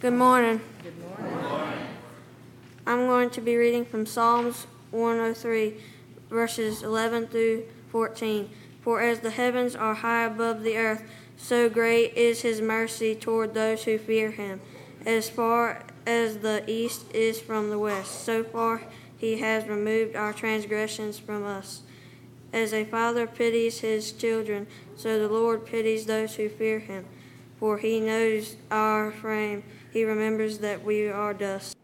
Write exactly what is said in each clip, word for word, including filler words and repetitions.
Good morning. Good morning. I'm going to be reading from Psalms one oh three, verses eleven through fourteen. For as the heavens are high above the earth, so great is his mercy toward those who fear him. As far as the east is from the west, so far he has removed our transgressions from us. As a father pities his children, so the Lord pities those who fear him. For he knows our frame, he remembers that we are dust.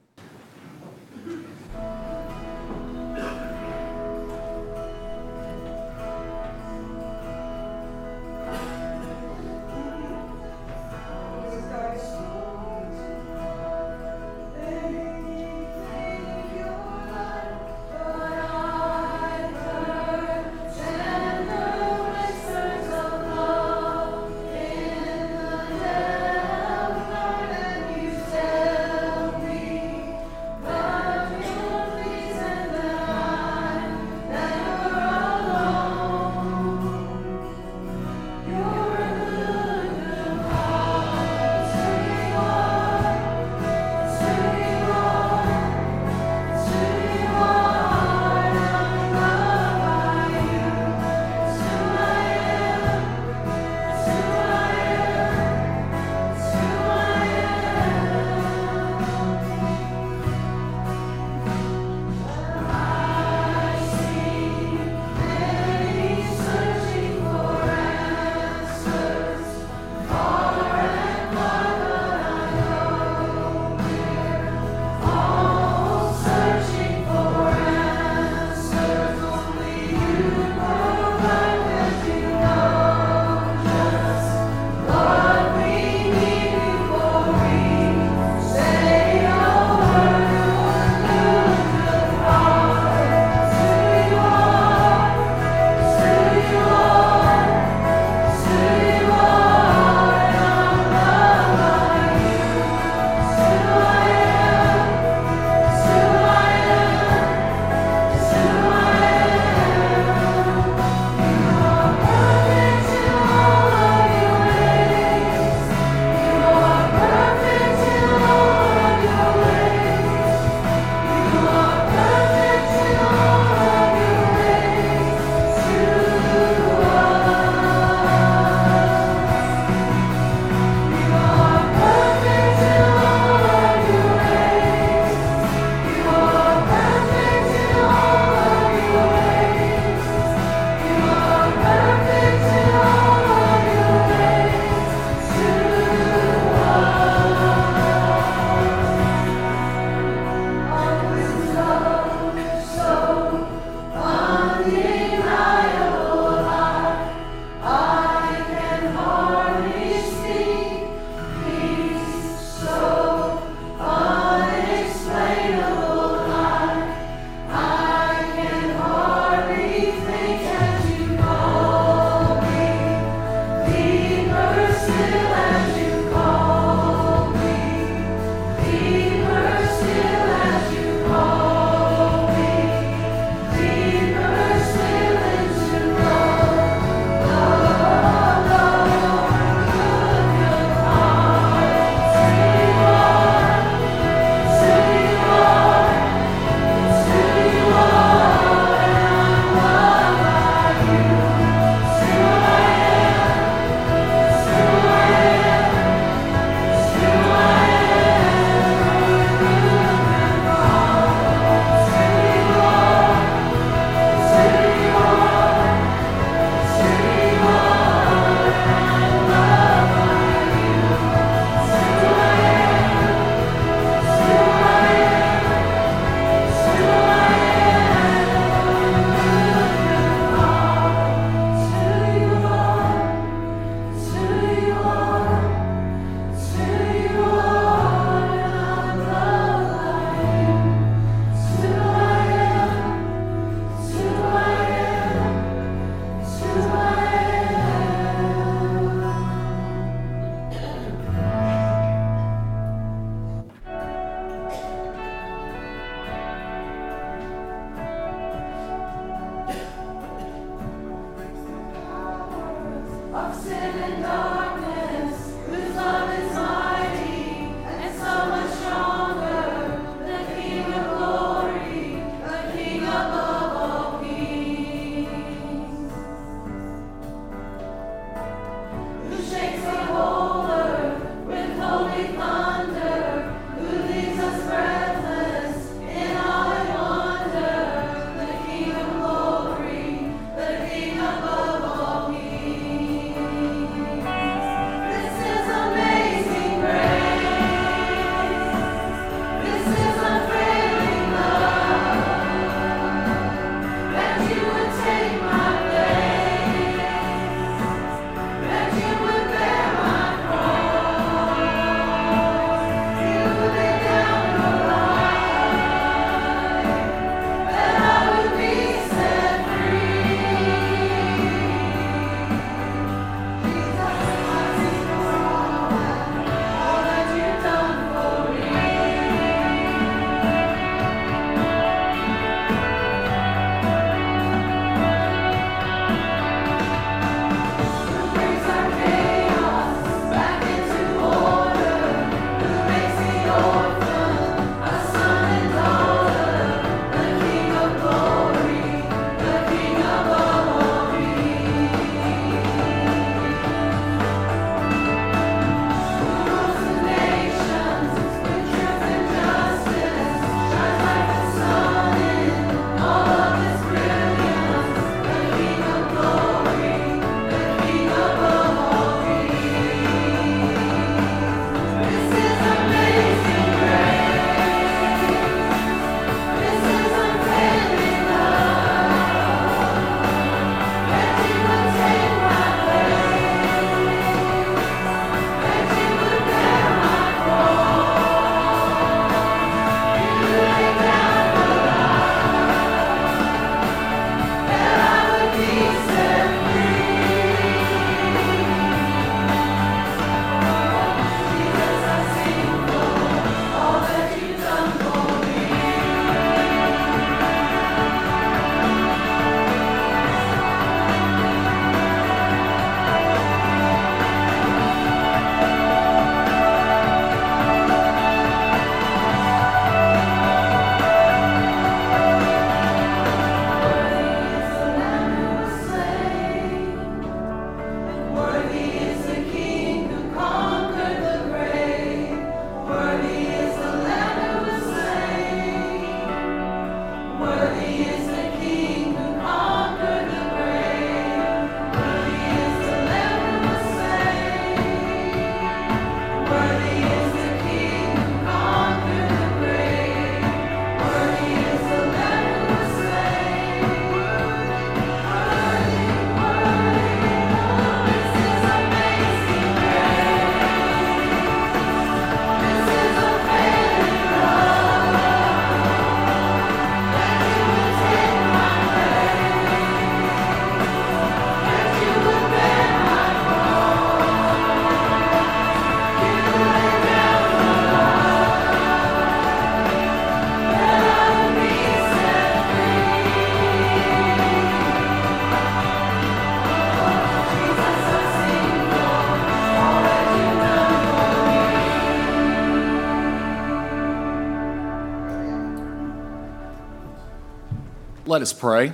Let us pray.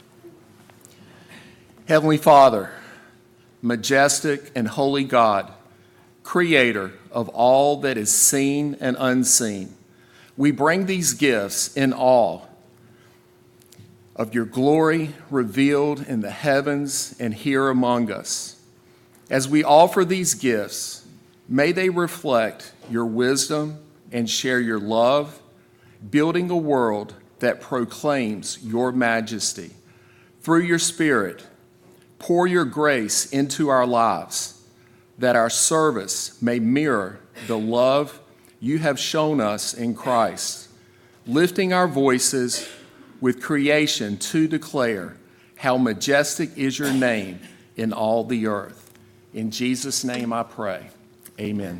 Heavenly Father, majestic and holy God, creator of all that is seen and unseen, we bring these gifts in awe of your glory revealed in the heavens and here among us. As we offer these gifts, may they reflect your wisdom and share your love, building a world that proclaims your majesty. Through your Spirit, pour your grace into our lives, that our service may mirror the love you have shown us in Christ, lifting our voices with creation to declare how majestic is your name in all the earth. In Jesus' name I pray, amen.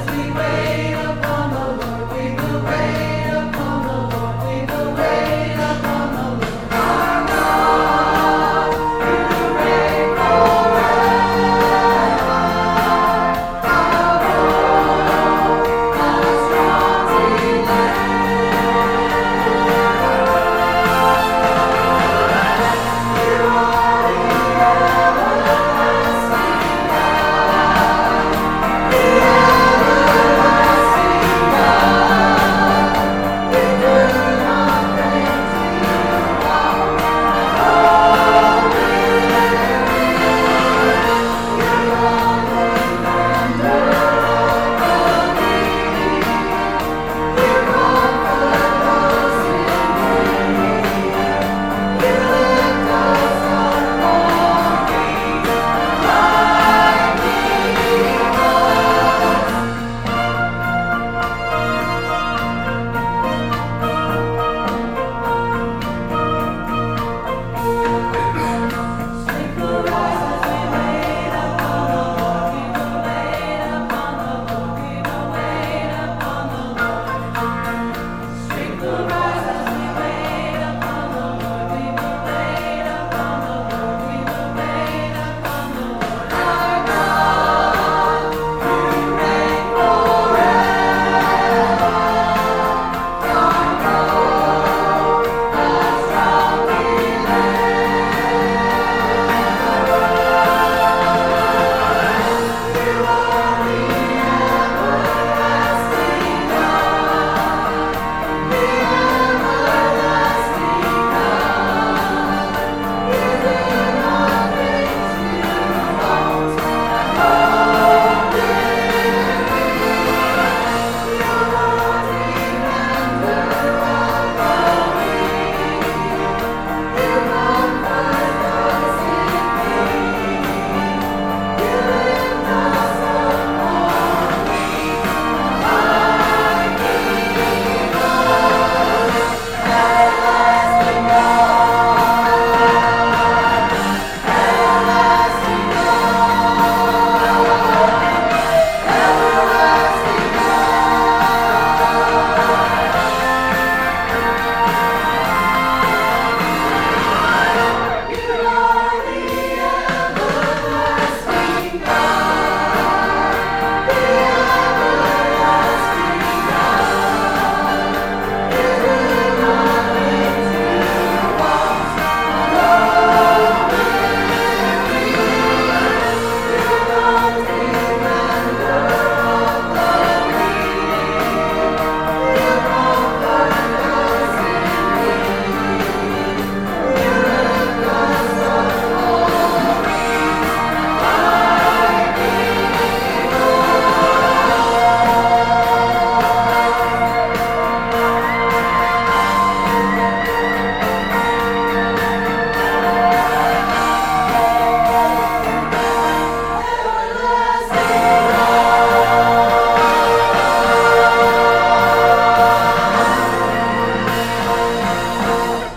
Wait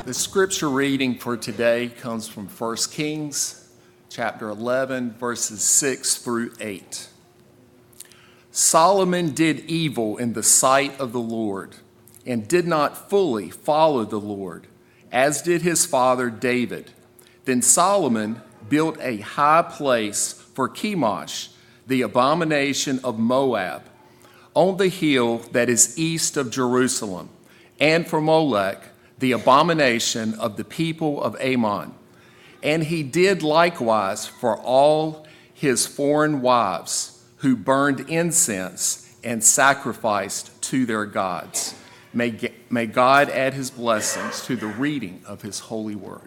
The scripture reading for today comes from First Kings, chapter eleven, verses six through eight. Solomon did evil in the sight of the Lord and did not fully follow the Lord, as did his father David. Then Solomon built a high place for Chemosh, the abomination of Moab, on the hill that is east of Jerusalem, and for Molech, the abomination of the people of Ammon. And he did likewise for all his foreign wives who burned incense and sacrificed to their gods. May, may God add his blessings to the reading of his holy word.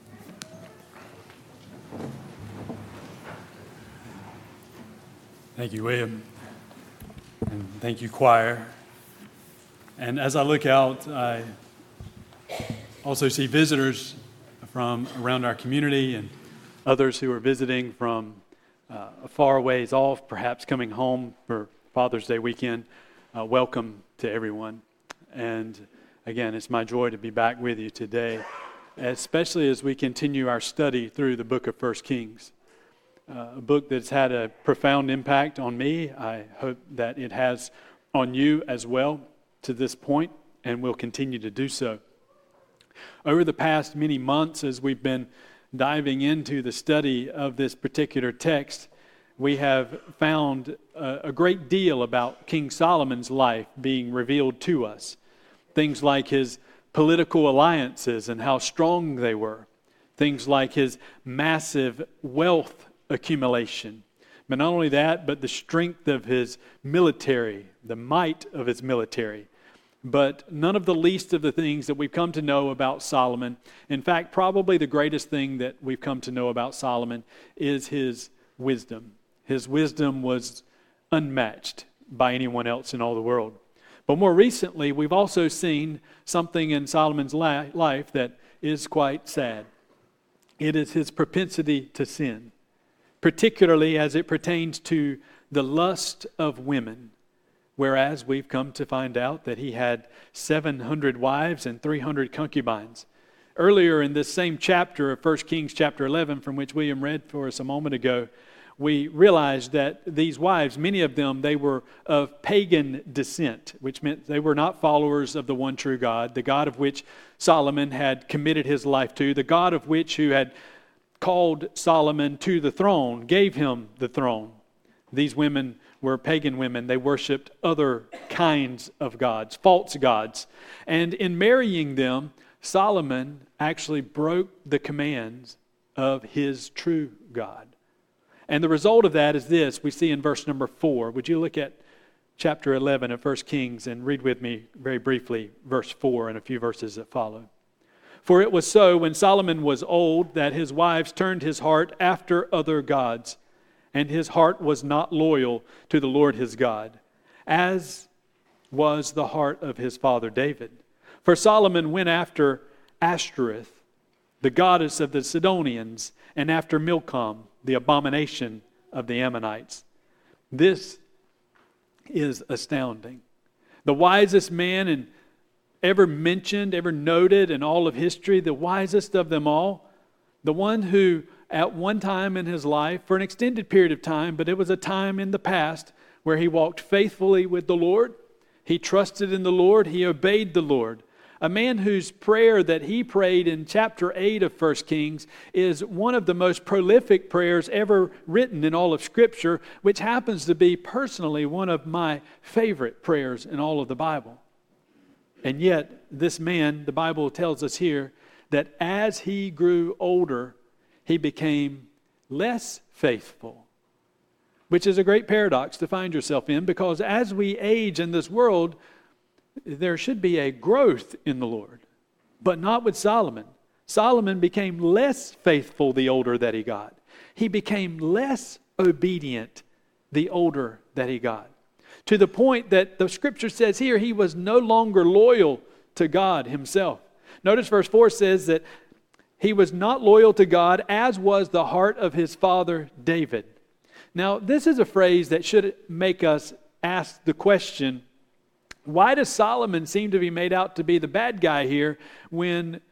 Thank you, William. And thank you, choir. And as I look out, I also see visitors from around our community and others who are visiting from uh, a far ways off, perhaps coming home for Father's Day weekend. Uh, welcome to everyone. And again, it's my joy to be back with you today, especially as we continue our study through the book of First Kings. Uh, a book that's had a profound impact on me. I hope that it has on you as well to this point, and will continue to do so. Over the past many months, as we've been diving into the study of this particular text, we have found a, a great deal about King Solomon's life being revealed to us. Things like his political alliances and how strong they were. Things like his massive wealth accumulation. But not only that, but the strength of his military, the might of his military. But none of the least of the things that we've come to know about Solomon, in fact, probably the greatest thing that we've come to know about Solomon is his wisdom. His wisdom was unmatched by anyone else in all the world. But more recently, we've also seen something in Solomon's life that is quite sad. It is his propensity to sin, particularly as it pertains to the lust of women. Whereas we've come to find out that he had seven hundred wives and three hundred concubines. Earlier in this same chapter of First Kings chapter eleven, from which William read for us a moment ago, we realized that these wives, many of them, they were of pagan descent, which meant they were not followers of the one true God, the God of which Solomon had committed his life to, the God of which who had called Solomon to the throne, gave him the throne. These women were pagan women. They worshipped other kinds of gods, false gods. And in marrying them, Solomon actually broke the commands of his true God. And the result of that is this, we see in verse number four. Would you look at chapter eleven of First Kings and read with me very briefly verse four and a few verses that follow. For it was so when Solomon was old that his wives turned his heart after other gods, and his heart was not loyal to the Lord his God, as was the heart of his father David. For Solomon went after Ashtoreth, the goddess of the Sidonians, and after Milcom, the abomination of the Ammonites. This is astounding. The wisest man in ever mentioned, ever noted in all of history, the wisest of them all, the one who at one time in his life, for an extended period of time, but it was a time in the past where he walked faithfully with the Lord, he trusted in the Lord, he obeyed the Lord. A man whose prayer that he prayed in chapter eight of First Kings is one of the most prolific prayers ever written in all of Scripture, which happens to be personally one of my favorite prayers in all of the Bible. And yet, this man, the Bible tells us here, that as he grew older, he became less faithful, which is a great paradox to find yourself in, because as we age in this world, there should be a growth in the Lord, but not with Solomon. Solomon became less faithful the older that he got. He became less obedient the older that he got, to the point that the Scripture says here he was no longer loyal to God himself. Notice verse four says that he was not loyal to God, as was the heart of his father David. Now, this is a phrase that should make us ask the question, why does Solomon seem to be made out to be the bad guy here when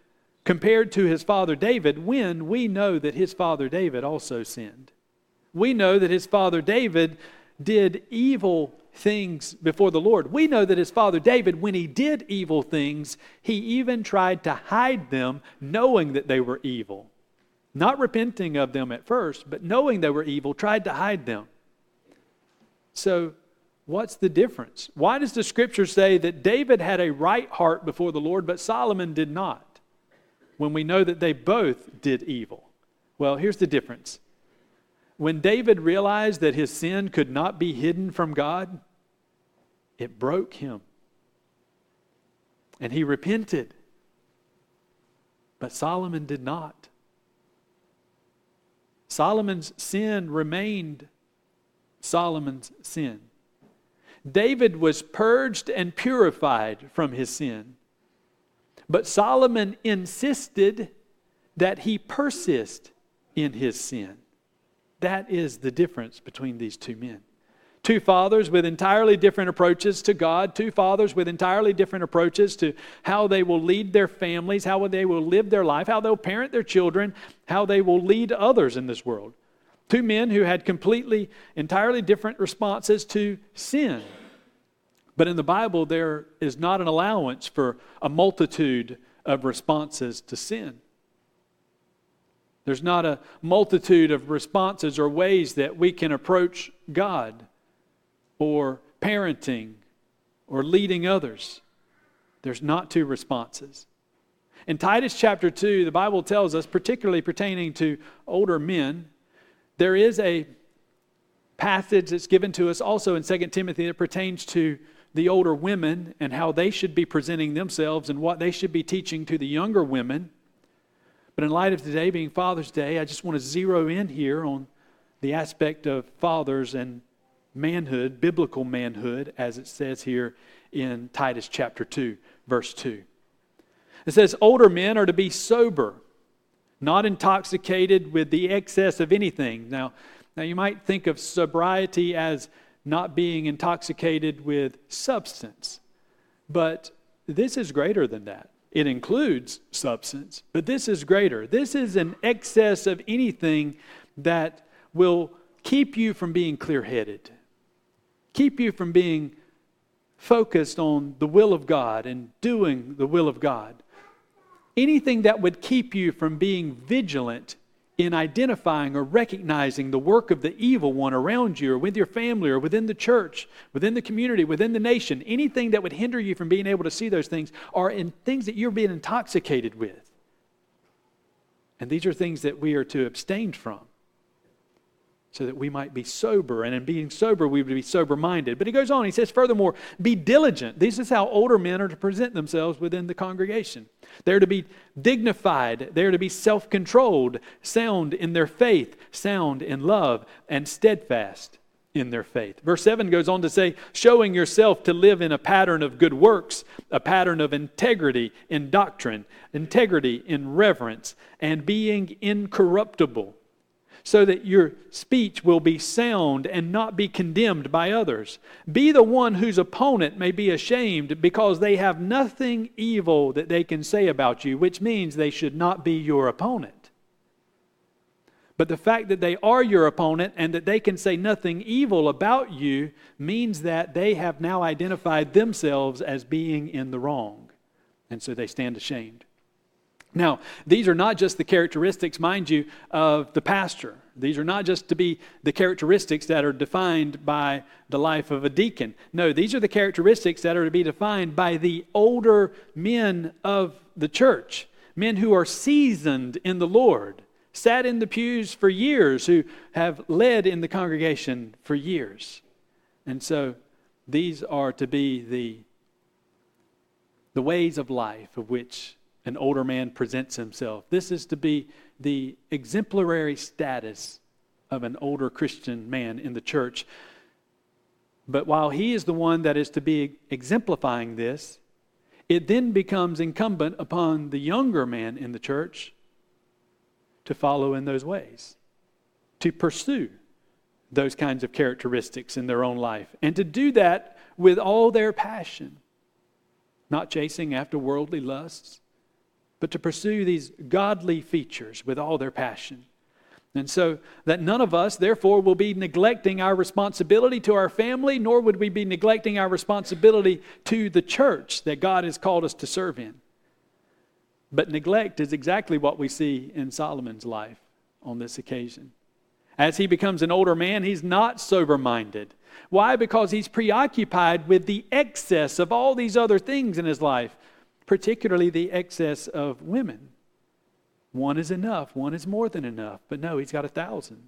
compared to his father David when we know that his father David also sinned. We know that his father David did evil things before the Lord. We know that his father David, when he did evil things, he even tried to hide them, knowing that they were evil. Not repenting of them at first, but knowing they were evil, tried to hide them. So, what's the difference? Why does the Scripture say that David had a right heart before the Lord, but Solomon did not, when we know that they both did evil? Well, here's the difference. When David realized that his sin could not be hidden from God, it broke him. And he repented. But Solomon did not. Solomon's sin remained Solomon's sin. David was purged and purified from his sin. But Solomon insisted that he persist in his sin. That is the difference between these two men. Two fathers with entirely different approaches to God. Two fathers with entirely different approaches to how they will lead their families, how they will live their life, how they'll parent their children, how they will lead others in this world. Two men who had completely, entirely different responses to sin. But in the Bible, there is not an allowance for a multitude of responses to sin. There's not a multitude of responses or ways that we can approach God or parenting or leading others. There's not two responses. In Titus chapter two, the Bible tells us, particularly pertaining to older men, there is a passage that's given to us also in Second Timothy that pertains to the older women and how they should be presenting themselves and what they should be teaching to the younger women. But in light of today being Father's Day, I just want to zero in here on the aspect of fathers and manhood, biblical manhood, as it says here in Titus chapter two, verse two. It says, older men are to be sober, not intoxicated with the excess of anything. Now, now you might think of sobriety as not being intoxicated with substance, but this is greater than that. It includes substance, but this is greater. This is an excess of anything that will keep you from being clear-headed, keep you from being focused on the will of God and doing the will of God. Anything that would keep you from being vigilant in identifying or recognizing the work of the evil one around you or with your family or within the church, within the community, within the nation. Anything that would hinder you from being able to see those things are in things that you're being intoxicated with. And these are things that we are to abstain from so that we might be sober. And in being sober, we would be sober-minded. But he goes on, he says, furthermore, be diligent. This is how older men are to present themselves within the congregation. They're to be dignified. They're to be self-controlled, sound in their faith, sound in love, and steadfast in their faith. Verse seven goes on to say, showing yourself to live in a pattern of good works, a pattern of integrity in doctrine, integrity in reverence, and being incorruptible, so that your speech will be sound and not be condemned by others. Be the one whose opponent may be ashamed because they have nothing evil that they can say about you, which means they should not be your opponent. But the fact that they are your opponent and that they can say nothing evil about you means that they have now identified themselves as being in the wrong. And so they stand ashamed. Now, these are not just the characteristics, mind you, of the pastor. These are not just to be the characteristics that are defined by the life of a deacon. No, these are the characteristics that are to be defined by the older men of the church, men who are seasoned in the Lord, sat in the pews for years, who have led in the congregation for years. And so these are to be the, the ways of life of which an older man presents himself. This is to be the exemplary status of an older Christian man in the church. But while he is the one that is to be exemplifying this, it then becomes incumbent upon the younger man in the church to follow in those ways, to pursue those kinds of characteristics in their own life, and to do that with all their passion, not chasing after worldly lusts, but to pursue these godly features with all their passion. And so that none of us, therefore, will be neglecting our responsibility to our family, nor would we be neglecting our responsibility to the church that God has called us to serve in. But neglect is exactly what we see in Solomon's life on this occasion. As he becomes an older man, he's not sober-minded. Why? Because he's preoccupied with the excess of all these other things in his life, particularly the excess of women. One is enough. One is more than enough. But no, he's got a thousand.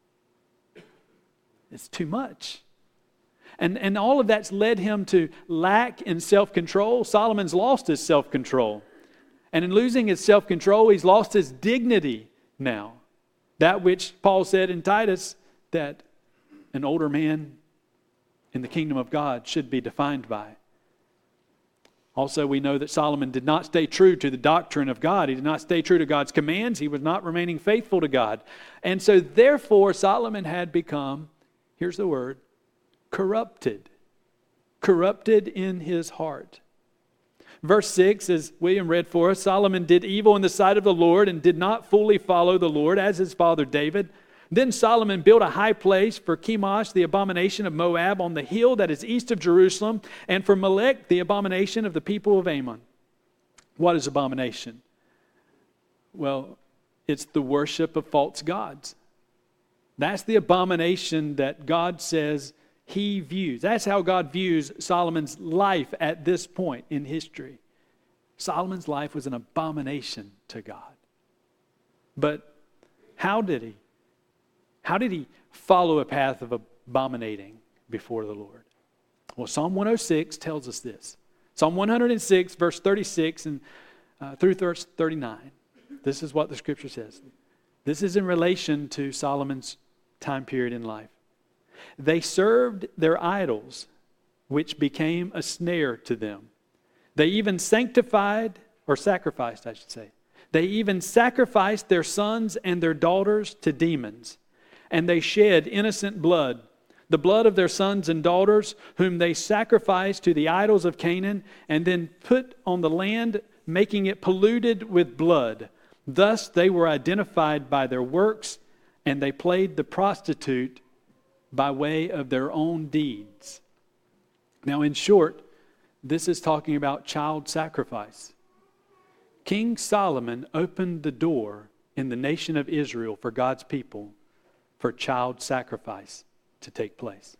It's too much. And, and all of that's led him to lack in self-control. Solomon's lost his self-control. And in losing his self-control, he's lost his dignity now. That which Paul said in Titus, that an older man in the kingdom of God should be defined by. Also, we know that Solomon did not stay true to the doctrine of God. He did not stay true to God's commands. He was not remaining faithful to God. And so, therefore, Solomon had become, here's the word, corrupted. Corrupted in his heart. Verse six, as William read for us, Solomon did evil in the sight of the Lord and did not fully follow the Lord as his father David. Then Solomon built a high place for Chemosh, the abomination of Moab, on the hill that is east of Jerusalem, and for Molech, the abomination of the people of Ammon. What is abomination? Well, it's the worship of false gods. That's the abomination that God says he views. That's how God views Solomon's life at this point in history. Solomon's life was an abomination to God. But how did he? How did he follow a path of abominating before the Lord? Well, Psalm one oh six tells us this. Psalm one oh six, verse thirty-six and uh, through verse thirty-nine. This is what the scripture says. This is in relation to Solomon's time period in life. They served their idols, which became a snare to them. They even sanctified, or sacrificed, I should say. They even sacrificed their sons and their daughters to demons. And they shed innocent blood, the blood of their sons and daughters, whom they sacrificed to the idols of Canaan, and then put on the land, making it polluted with blood. Thus they were identified by their works, and they played the prostitute by way of their own deeds. Now, in short, this is talking about child sacrifice. King Solomon opened the door in the nation of Israel for God's people for child sacrifice to take place.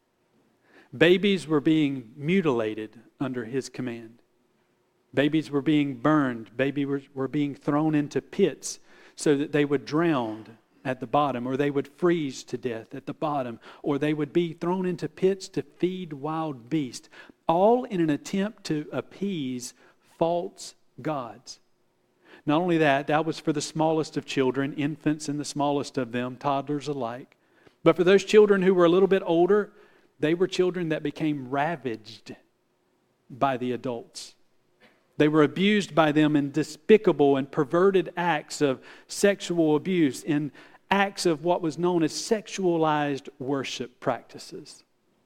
Babies were being mutilated under his command. Babies were being burned. Babies were, were being thrown into pits so that they would drown at the bottom, or they would freeze to death at the bottom, or they would be thrown into pits to feed wild beasts, all in an attempt to appease false gods. Not only that, that was for the smallest of children, infants and the smallest of them, toddlers alike. But for those children who were a little bit older, they were children that became ravaged by the adults. They were abused by them in despicable and perverted acts of sexual abuse, in acts of what was known as sexualized worship practices.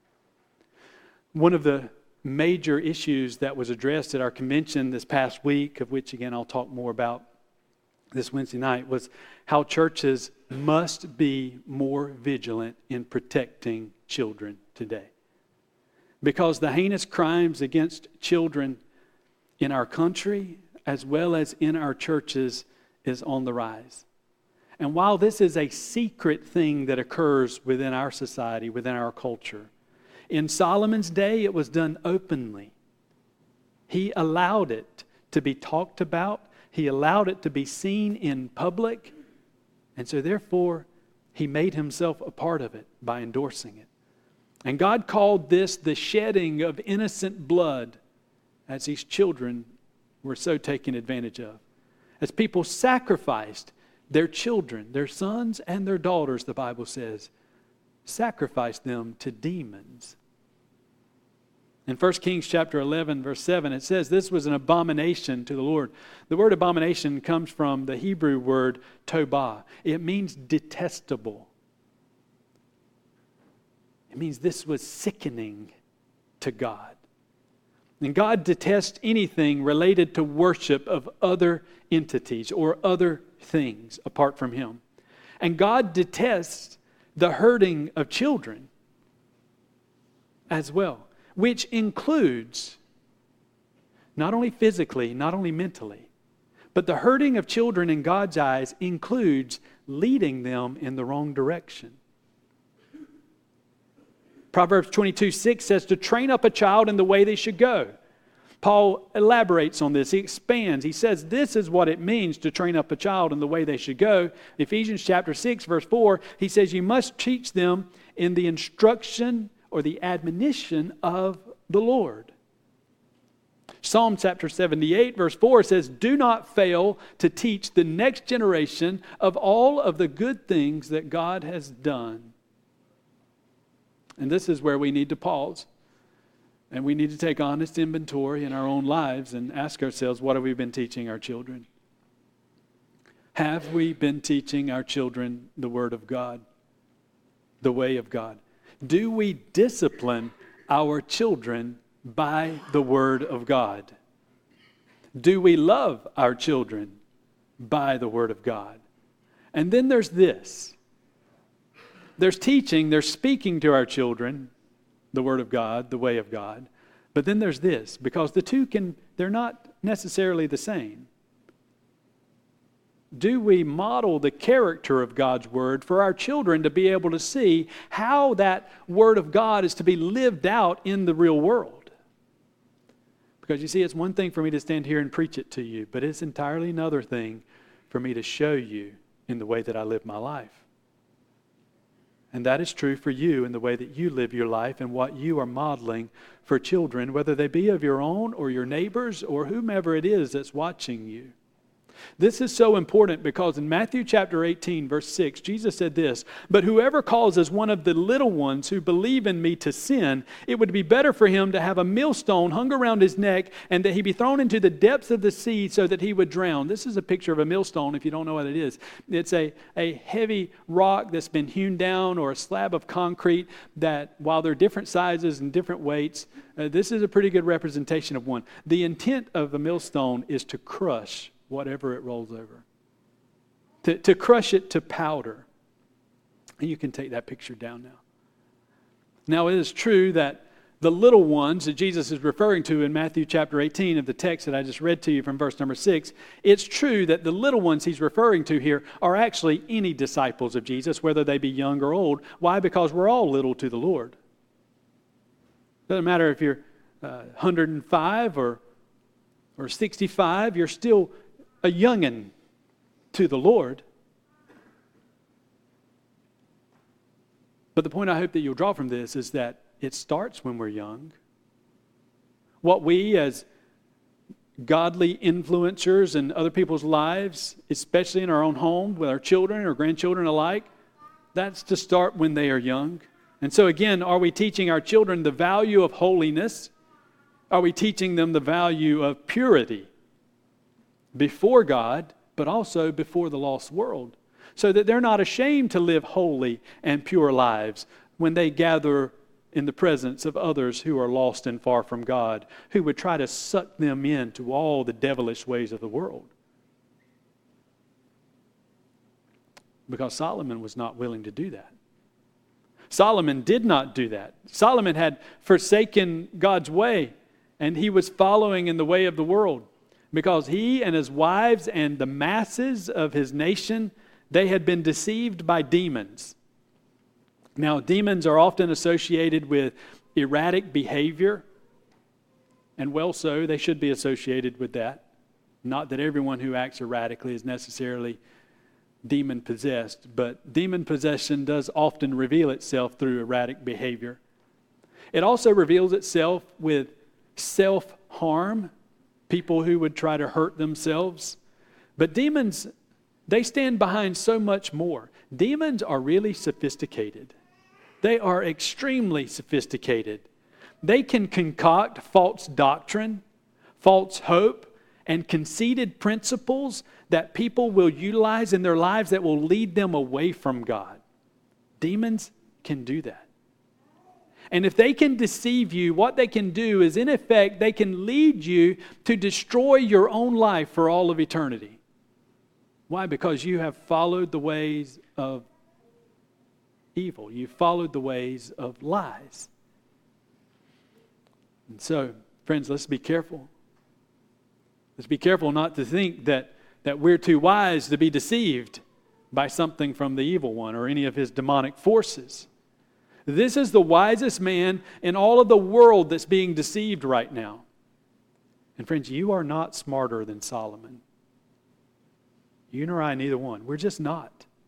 One of the major issues that was addressed at our convention this past week, of which again I'll talk more about this Wednesday night, was how churches must be more vigilant in protecting children today. Because the heinous crimes against children in our country, as well as in our churches, is on the rise. And while this is a secret thing that occurs within our society, within our culture, in Solomon's day it was done openly. He allowed it to be talked about. He allowed it to be seen in public. And so therefore, he made himself a part of it by endorsing it. And God called this the shedding of innocent blood, as these children were so taken advantage of. As people sacrificed their children, their sons and their daughters, the Bible says, sacrificed them to demons. In First Kings chapter eleven, verse seven, it says this was an abomination to the Lord. The word abomination comes from the Hebrew word tobah. It means detestable. It means this was sickening to God. And God detests anything related to worship of other entities or other things apart from Him. And God detests the hurting of children as well, which includes not only physically, not only mentally, but the hurting of children in God's eyes includes leading them in the wrong direction. Proverbs twenty-two six says to train up a child in the way they should go. Paul elaborates on this. He expands. He says this is what it means to train up a child in the way they should go. Ephesians chapter six verse four, he says you must teach them in the instruction or the admonition of the Lord. Psalm chapter seventy-eight verse four says, do not fail to teach the next generation of all of the good things that God has done. And this is where we need to pause. And we need to take honest inventory in our own lives and ask ourselves, what have we been teaching our children? Have we been teaching our children the Word of God, the way of God? Do we discipline our children by the Word of God? Do we love our children by the Word of God? And then there's this. There's teaching, there's speaking to our children, the Word of God, the way of God. But then there's this, because the two can, they're not necessarily the same. Do we model the character of God's Word for our children to be able to see how that Word of God is to be lived out in the real world? Because you see, it's one thing for me to stand here and preach it to you, but it's entirely another thing for me to show you in the way that I live my life. And that is true for you in the way that you live your life and what you are modeling for children, whether they be of your own or your neighbors or whomever it is that's watching you. This is so important because in Matthew chapter eighteen, verse six, Jesus said this, but whoever causes one of the little ones who believe in me to sin, it would be better for him to have a millstone hung around his neck and that he be thrown into the depths of the sea so that he would drown. This is a picture of a millstone if you don't know what it is. It's a, a heavy rock that's been hewn down or a slab of concrete that while they're different sizes and different weights, uh, this is a pretty good representation of one. The intent of the millstone is to crush whatever it rolls over. To, to crush it to powder. And you can take that picture down now. Now it is true that the little ones that Jesus is referring to in Matthew chapter eighteen of the text that I just read to you from verse number six, it's true that the little ones he's referring to here are actually any disciples of Jesus, whether they be young or old. Why? Because we're all little to the Lord. Doesn't matter if you're uh, one hundred five or, or sixty-five, you're still a youngin' to the Lord. But the point I hope that you'll draw from this is that it starts when we're young. What we as godly influencers in other people's lives, especially in our own home with our children or grandchildren alike, that's to start when they are young. And so again, are we teaching our children the value of holiness? Are we teaching them the value of purity before God, but also before the lost world, so that they're not ashamed to live holy and pure lives when they gather in the presence of others who are lost and far from God, who would try to suck them into all the devilish ways of the world? Because Solomon was not willing to do that. Solomon did not do that. Solomon had forsaken God's way, and he was following in the way of the world. Because he and his wives and the masses of his nation, they had been deceived by demons. Now, demons are often associated with erratic behavior. And well so, they should be associated with that. Not that everyone who acts erratically is necessarily demon-possessed, but demon possession does often reveal itself through erratic behavior. It also reveals itself with self-harm. People who would try to hurt themselves. But demons, they stand behind so much more. Demons are really sophisticated. They are extremely sophisticated. They can concoct false doctrine, false hope, and conceited principles that people will utilize in their lives that will lead them away from God. Demons can do that. And if they can deceive you, what they can do is, in effect, they can lead you to destroy your own life for all of eternity. Why? Because you have followed the ways of evil. You've followed the ways of lies. And so, friends, let's be careful. Let's be careful not to think that, that we're too wise to be deceived by something from the evil one or any of his demonic forces. This is the wisest man in all of the world that's being deceived right now. And friends, you are not smarter than Solomon. You nor I, neither one. We're just not.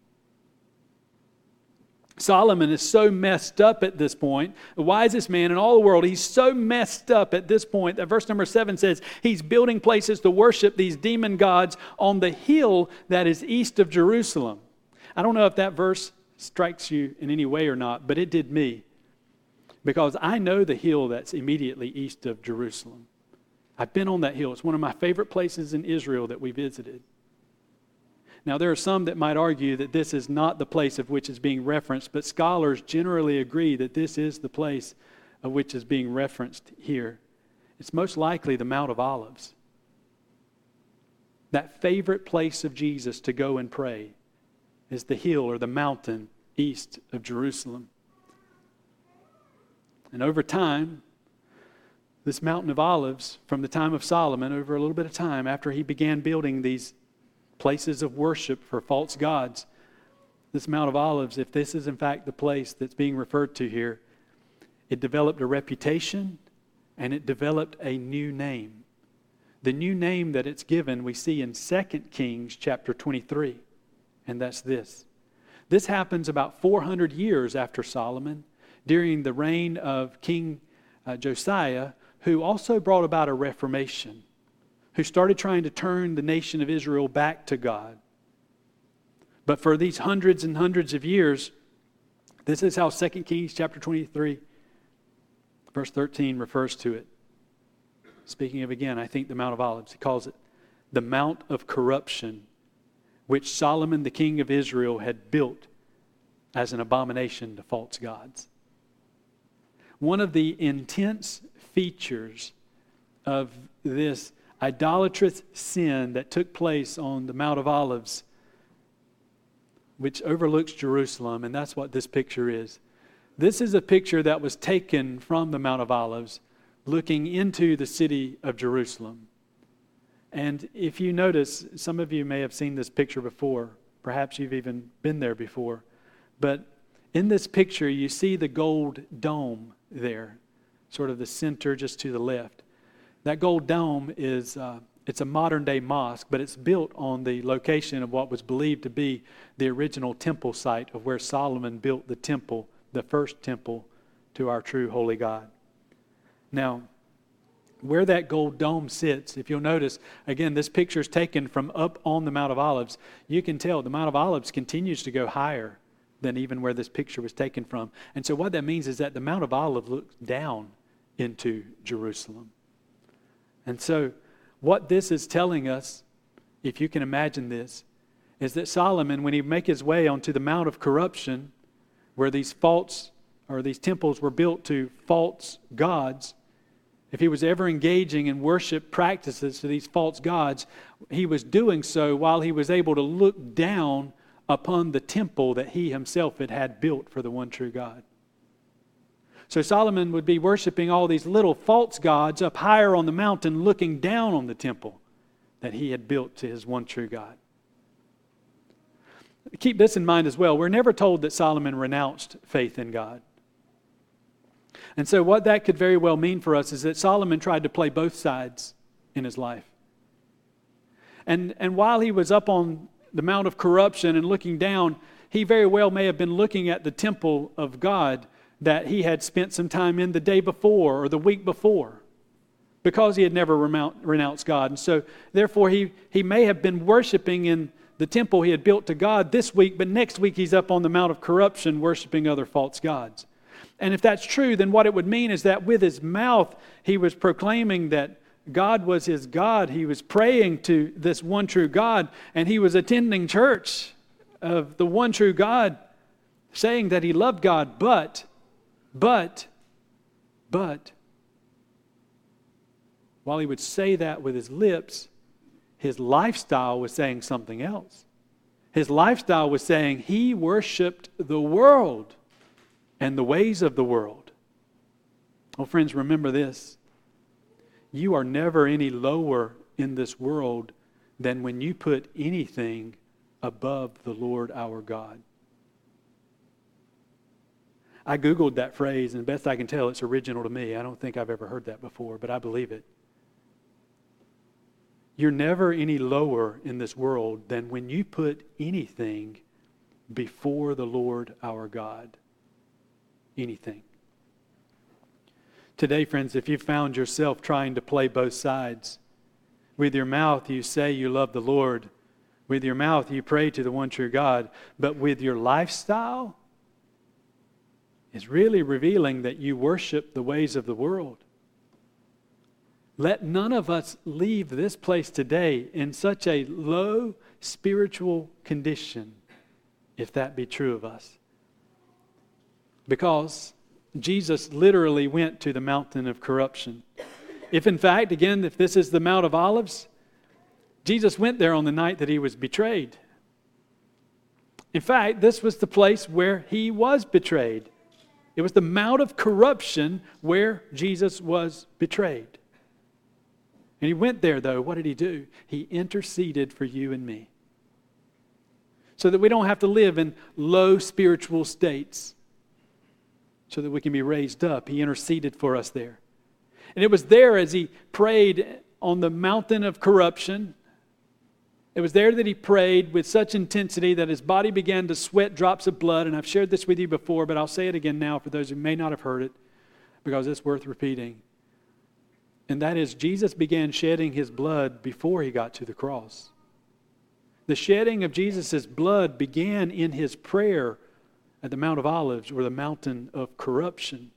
Solomon is so messed up at this point, the wisest man in all the world. He's so messed up at this point that verse number seven says he's building places to worship these demon gods on the hill that is east of Jerusalem. I don't know if that verse strikes you in any way or not, but it did me, because I know the hill that's immediately east of Jerusalem. I've been on that hill. It's one of my favorite places in Israel that we visited. Now, there are some that might argue that this is not the place of which is being referenced, but scholars generally agree that this is the place of which is being referenced here. It's most likely the Mount of Olives. That favorite place of Jesus to go and pray is the hill or the mountain east of Jerusalem. And over time, this Mountain of Olives, from the time of Solomon, over a little bit of time after he began building these places of worship for false gods, this Mount of Olives, if this is in fact the place that's being referred to here, it developed a reputation and it developed a new name. The new name that it's given we see in Second Kings chapter twenty-three, and that's this. This happens about four hundred years after Solomon, during the reign of King uh, Josiah, who also brought about a reformation, who started trying to turn the nation of Israel back to God. But for these hundreds and hundreds of years, this is how Second Kings chapter twenty-three, verse thirteen refers to it. Speaking of, again, I think the Mount of Olives, he calls it the Mount of Corruption, which Solomon the king of Israel had built as an abomination to false gods. One of the intense features of this idolatrous sin that took place on the Mount of Olives, which overlooks Jerusalem, and that's what this picture is. This is a picture that was taken from the Mount of Olives, looking into the city of Jerusalem. And if you notice, some of you may have seen this picture before. Perhaps you've even been there before. But in this picture, you see the gold dome there, sort of the center just to the left. That gold dome is, uh, it's a modern day mosque, but it's built on the location of what was believed to be the original temple site of where Solomon built the temple, the first temple to our true holy God. Now, where that gold dome sits, if you'll notice, again, this picture is taken from up on the Mount of Olives. You can tell the Mount of Olives continues to go higher than even where this picture was taken from. And so what that means is that the Mount of Olives looks down into Jerusalem. And so what this is telling us, if you can imagine this, is that Solomon, when he make his way onto the Mount of Corruption, where these false or these temples were built to false gods, if he was ever engaging in worship practices to these false gods, he was doing so while he was able to look down upon the temple that he himself had had built for the one true God. So Solomon would be worshiping all these little false gods up higher on the mountain, looking down on the temple that he had built to his one true God. Keep this in mind as well. We're never told that Solomon renounced faith in God. And so what that could very well mean for us is that Solomon tried to play both sides in his life. And, and while he was up on the Mount of Corruption and looking down, he very well may have been looking at the temple of God that he had spent some time in the day before or the week before, because he had never renounced God. And so therefore he, he may have been worshiping in the temple he had built to God this week, but next week he's up on the Mount of Corruption worshiping other false gods. And if that's true, then what it would mean is that with his mouth, he was proclaiming that God was his God. He was praying to this one true God, and he was attending church of the one true God, saying that he loved God, but, but But while he would say that with his lips, his lifestyle was saying something else. His lifestyle was saying he worshiped the world and the ways of the world. Oh, friends, remember this. You are never any lower in this world than when you put anything above the Lord our God. I Googled that phrase, and best I can tell, it's original to me. I don't think I've ever heard that before, but I believe it. You're never any lower in this world than when you put anything before the Lord our God. Anything. Today, friends, if you found yourself trying to play both sides, with your mouth you say you love the Lord, with your mouth you pray to the one true God, but with your lifestyle, it's really revealing that you worship the ways of the world. Let none of us leave this place today in such a low spiritual condition, if that be true of us. Because Jesus literally went to the mountain of corruption. If in fact, again, if this is the Mount of Olives, Jesus went there on the night that he was betrayed. In fact, this was the place where he was betrayed. It was the Mount of corruption where Jesus was betrayed. And he went there, though. What did he do? He interceded for you and me. So that we don't have to live in low spiritual states. So that we can be raised up. He interceded for us there. And it was there as he prayed on the mountain of corruption. It was there that he prayed with such intensity that his body began to sweat drops of blood. And I've shared this with you before, but I'll say it again now for those who may not have heard it, because it's worth repeating. And that is, Jesus began shedding his blood before he got to the cross. The shedding of Jesus' blood began in his prayer at the Mount of Olives, or the mountain of corruption.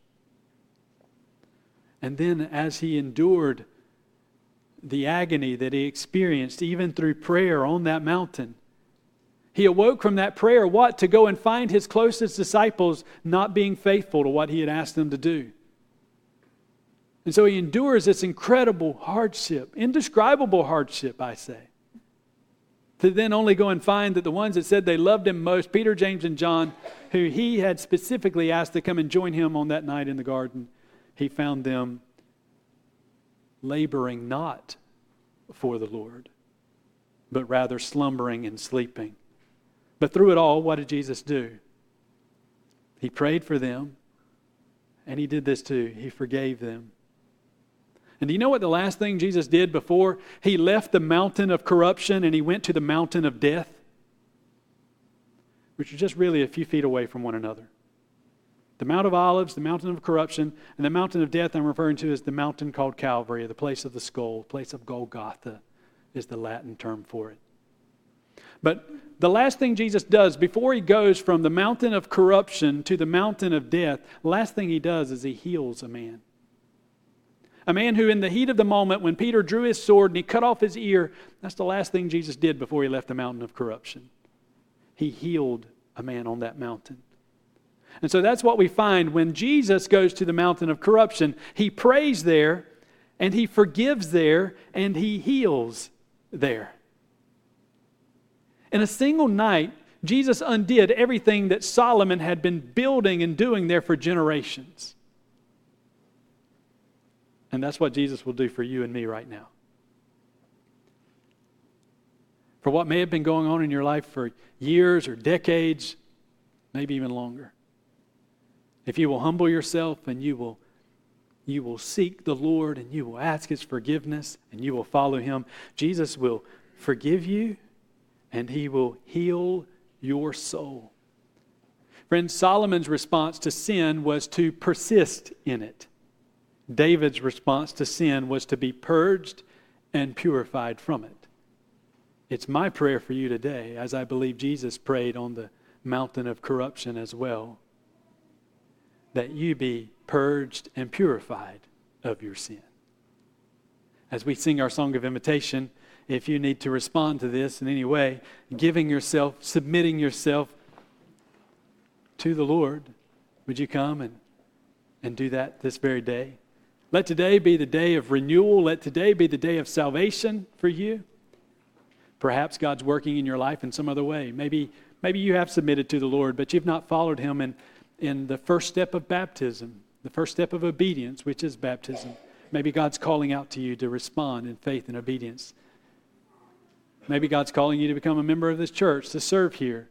And then as he endured the agony that he experienced, even through prayer on that mountain, he awoke from that prayer, what? To go and find his closest disciples not being faithful to what he had asked them to do. And so he endures this incredible hardship, indescribable hardship, I say. To then only go and find that the ones that said they loved him most, Peter, James, and John, who he had specifically asked to come and join him on that night in the garden, he found them laboring not for the Lord, but rather slumbering and sleeping. But through it all, what did Jesus do? He prayed for them, and he did this too. He forgave them. And do you know what the last thing Jesus did before he left the mountain of corruption and he went to the mountain of death? Which are just really a few feet away from one another. The Mount of Olives, the mountain of corruption, and the mountain of death I'm referring to is the mountain called Calvary, the place of the skull, place of Golgotha is the Latin term for it. But the last thing Jesus does before he goes from the mountain of corruption to the mountain of death, the last thing he does is he heals a man. A man who in the heat of the moment, when Peter drew his sword and he cut off his ear, that's the last thing Jesus did before he left the mountain of corruption. He healed a man on that mountain. And so that's what we find when Jesus goes to the mountain of corruption. He prays there, and he forgives there, and he heals there. In a single night, Jesus undid everything that Solomon had been building and doing there for generations. And that's what Jesus will do for you and me right now. For what may have been going on in your life for years or decades, maybe even longer. If you will humble yourself and you will, you will seek the Lord and you will ask his forgiveness and you will follow him, Jesus will forgive you and he will heal your soul. Friends, Solomon's response to sin was to persist in it. David's response to sin was to be purged and purified from it. It's my prayer for you today, as I believe Jesus prayed on the mountain of corruption as well, that you be purged and purified of your sin. As we sing our song of invitation, if you need to respond to this in any way, giving yourself, submitting yourself to the Lord, would you come and and do that this very day? Let today be the day of renewal. Let today be the day of salvation for you. Perhaps God's working in your life in some other way. Maybe, maybe you have submitted to the Lord, but you've not followed him in, in the first step of baptism, the first step of obedience, which is baptism. Maybe God's calling out to you to respond in faith and obedience. Maybe God's calling you to become a member of this church, to serve here.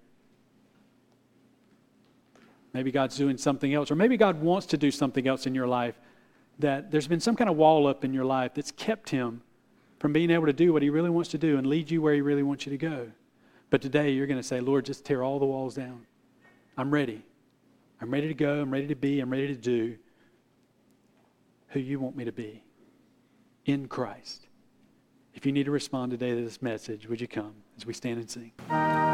Maybe God's doing something else, or maybe God wants to do something else in your life, that there's been some kind of wall up in your life that's kept him from being able to do what he really wants to do and lead you where he really wants you to go. But today you're going to say, Lord, just tear all the walls down. I'm ready. I'm ready to go. I'm ready to be. I'm ready to do who you want me to be in Christ. If you need to respond today to this message, would you come as we stand and sing?